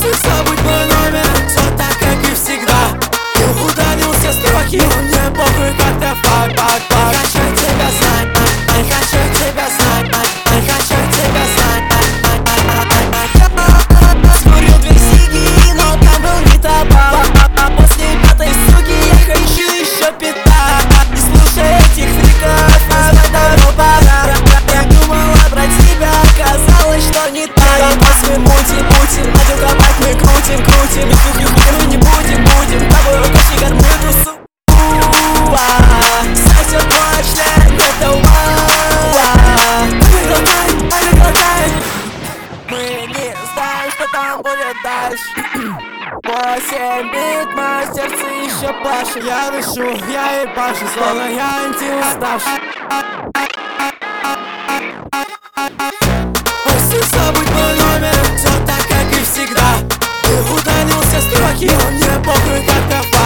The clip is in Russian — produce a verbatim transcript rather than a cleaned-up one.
забудь мой номер, все так, как и всегда. Ты удалил все строки, но мне похуй, как ты фак, фак, фак. Хочу тебя знать, ай, хочу тебя знать, ай, хочу тебя знать. Скурил две сиги, но там был не табак. А после пятой суки я хочу еще питать. Не слушай этих фриков, назвать давно пора. Я думала про тебя, оказалось, что не так. После мутим, мутим, начал копать, мы крутим, крутим. И хуй, хуй, мы не будем, будем. Тобой рукой сигар, мы тусу. Сосет мой член, это ума. Глотай, ай, глотай. Мы не знаем, что там будет дальше. Восемь бит, мое сердце еще плачет. Я дышу, я ебашу, словно я антиуставший. Просто забудь мой номер, все так, как и всегда. Ты удалил все строки, но мне похуй, как ты.